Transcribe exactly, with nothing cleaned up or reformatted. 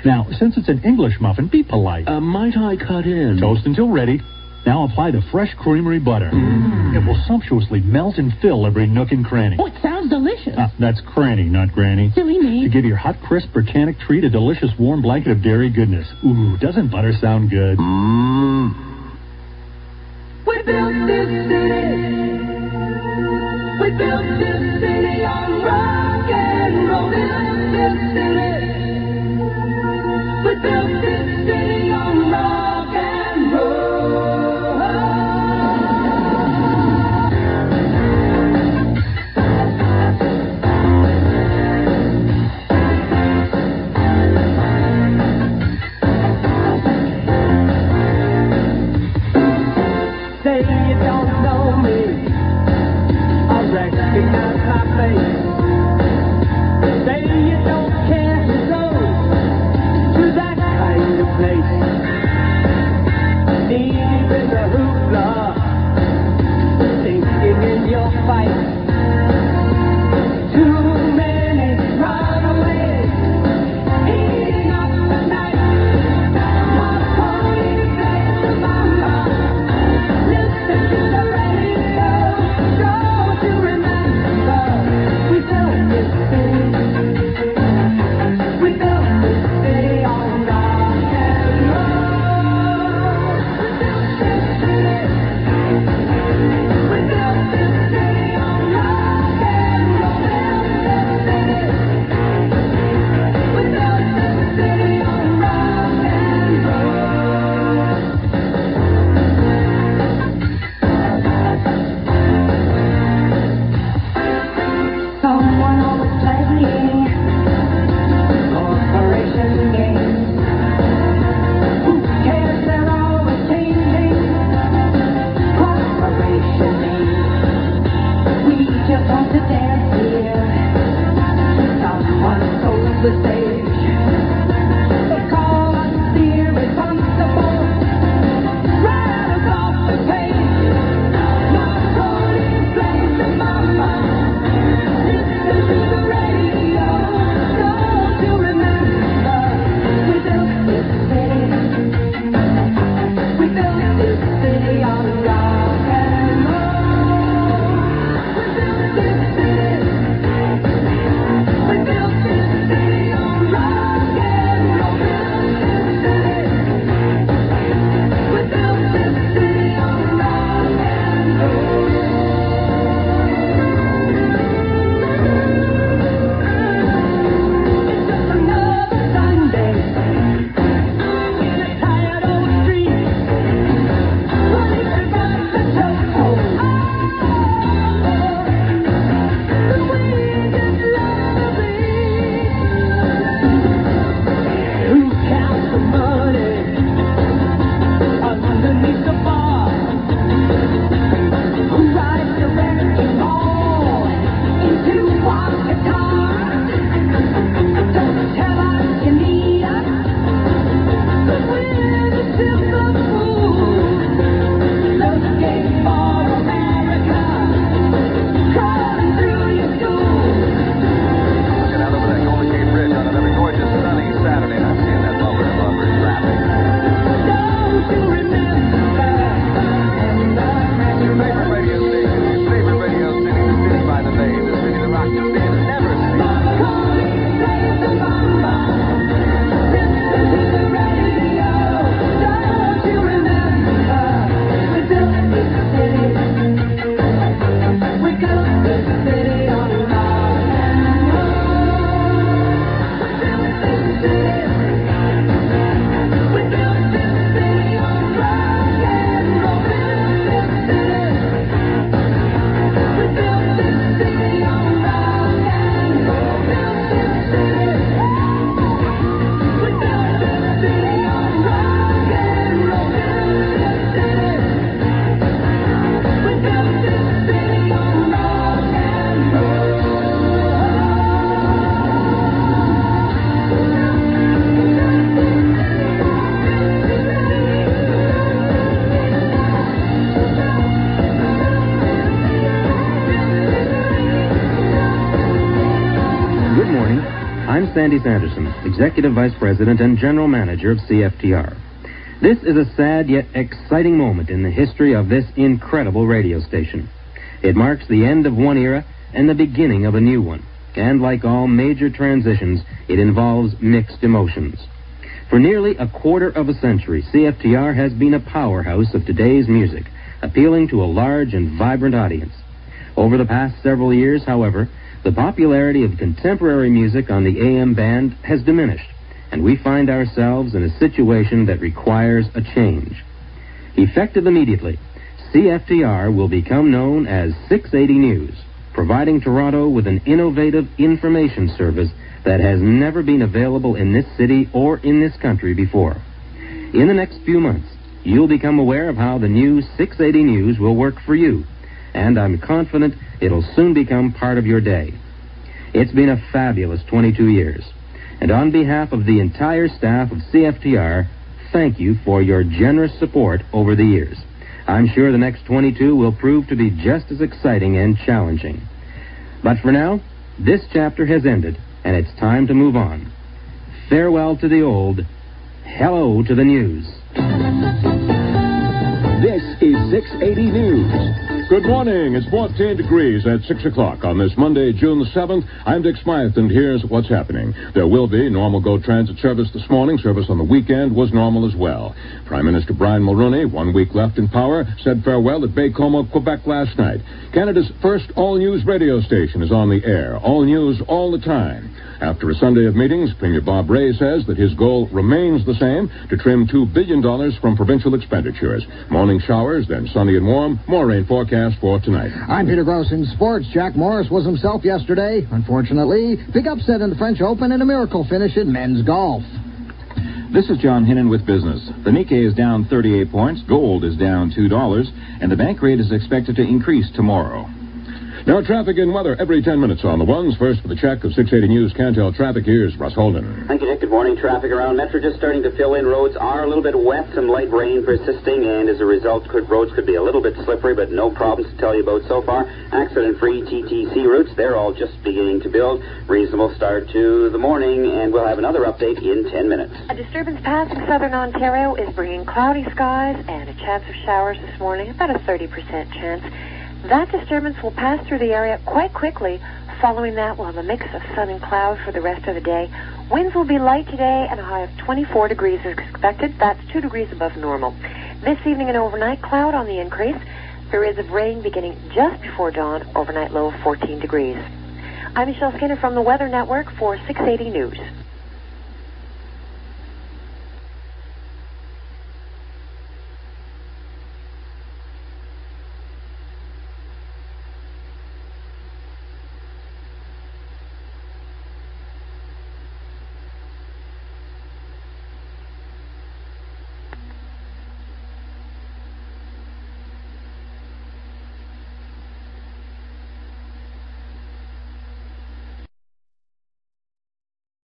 Now, since it's an English muffin, be polite. Uh, might I cut in? Toast until ready. Now apply the fresh creamery butter. Mm. It will sumptuously melt and fill every nook and cranny. Oh, it sounds delicious. Ah, that's cranny, not granny. Silly me. To give your hot, crisp, Britannic treat a delicious warm blanket of dairy goodness. Ooh, doesn't butter sound good? Mmm. We built this city. We built this city on rock and roll. We built this city. We built this city on rock and roll. Say you don't know me, I recognize my face. Say you don't care who goes to that kind Sandy Sanderson, Executive Vice President and General Manager of C F T R. This is a sad yet exciting moment in the history of this incredible radio station. It marks the end of one era and the beginning of a new one. And like all major transitions, it involves mixed emotions. For nearly a quarter of a century, C F T R has been a powerhouse of today's music, appealing to a large and vibrant audience. Over the past several years, however, the popularity of contemporary music on the A M band has diminished, and we find ourselves in a situation that requires a change. Effective immediately, C F T R will become known as six eighty News, providing Toronto with an innovative information service that has never been available in this city or in this country before. In the next few months, you'll become aware of how the new six eighty News will work for you, and I'm confident it'll soon become part of your day. It's been a fabulous twenty-two years, and on behalf of the entire staff of C F T R, thank you for your generous support over the years. I'm sure the next twenty-two will prove to be just as exciting and challenging. But for now, this chapter has ended, and it's time to move on. Farewell to the old. Hello to the news. This is six eighty News. Good morning. It's fourteen degrees at six o'clock on this Monday, June the seventh. I'm Dick Smythe, and here's what's happening. There will be normal GO Transit service this morning. Service on the weekend was normal as well. Prime Minister Brian Mulroney, one week left in power, said farewell at Baie-Comeau, Quebec last night. Canada's first all-news radio station is on the air. All news all the time. After a Sunday of meetings, Premier Bob Rae says that his goal remains the same, to trim two billion dollars from provincial expenditures. Morning showers, then sunny and warm. More rain forecast for tonight. I'm Peter Gross in sports. Jack Morris was himself yesterday. Unfortunately, big upset in the French Open and a miracle finish in men's golf. This is John Hinnon with business. The Nikkei is down thirty-eight points, gold is down two dollars, and the bank rate is expected to increase tomorrow. Now, traffic and weather every ten minutes on the ones. First, for the check of six eighty News Cantel Traffic, here's Russ Holden. Thank you, Dick. Good morning. Traffic around Metro just starting to fill in. Roads are a little bit wet, some light rain persisting, and as a result, could, roads could be a little bit slippery, but no problems to tell you about so far. Accident-free T T C routes, they're all just beginning to build. Reasonable start to the morning, and we'll have another update in ten minutes. A disturbance passing southern Ontario is bringing cloudy skies and a chance of showers this morning, about a thirty percent chance. That disturbance will pass through the area quite quickly. Following that, we'll have a mix of sun and cloud for the rest of the day. Winds will be light today, and a high of twenty-four degrees is expected. That's two degrees above normal. This evening and overnight, cloud on the increase. Periods of rain beginning just before dawn. Overnight low of fourteen degrees. I'm Michelle Skinner from the Weather Network for six eighty News.